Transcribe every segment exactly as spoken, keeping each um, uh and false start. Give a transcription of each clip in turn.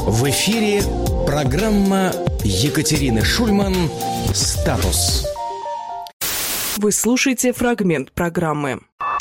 В эфире программа Екатерины Шульман «Статус». Вы слушаете фрагмент программы.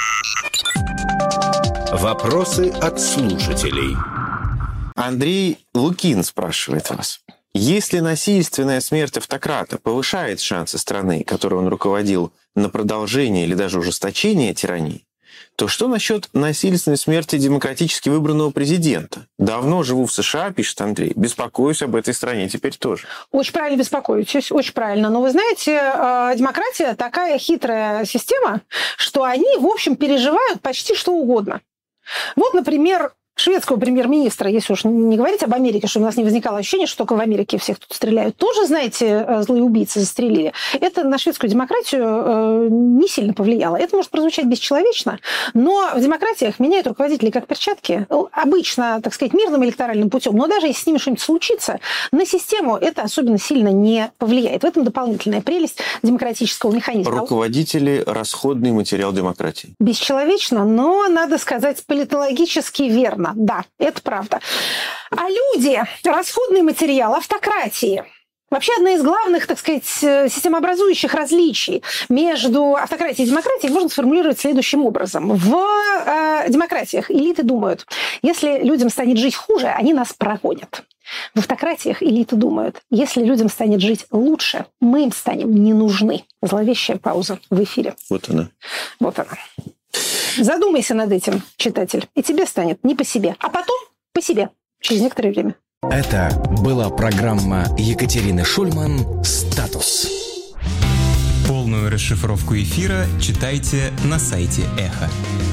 Вопросы от слушателей. Андрей Лукин спрашивает вас. Если насильственная смерть автократа повышает шансы страны, которой он руководил, на продолжение или даже ужесточение тирании, то что насчет насильственной смерти демократически выбранного президента? Давно живу в США, пишет Андрей. Беспокоюсь об этой стране теперь тоже. Очень правильно беспокоитесь, очень правильно. Но вы знаете, демократия такая хитрая система, что они, в общем, переживают почти что угодно. Вот, например, шведского премьер-министра, если уж не говорить об Америке, чтобы у нас не возникало ощущения, что только в Америке всех тут стреляют, тоже, знаете, злые убийцы застрелили. Это на шведскую демократию не сильно повлияло. Это может прозвучать бесчеловечно, но в демократиях меняют руководители как перчатки, обычно, так сказать, мирным электоральным путем, но даже если с ними что-нибудь случится, на систему это особенно сильно не повлияет. В этом дополнительная прелесть демократического механизма. Руководители – расходный материал демократии. Бесчеловечно, но, надо сказать, политологически верно. Да, это правда. А люди – расходный материал автократии. Вообще, одна из главных, так сказать, системообразующих различий между автократией и демократией можно сформулировать следующим образом. В э, демократиях элиты думают, если людям станет жить хуже, они нас прогонят. В автократиях элиты думают, если людям станет жить лучше, мы им станем не нужны. Зловещая пауза в эфире. Вот она. Вот она. Задумайся над этим, читатель, и тебе станет не по себе, а потом по себе, через некоторое время. Это была программа Екатерины Шульман «Статус». Полную расшифровку эфира читайте на сайте Эхо.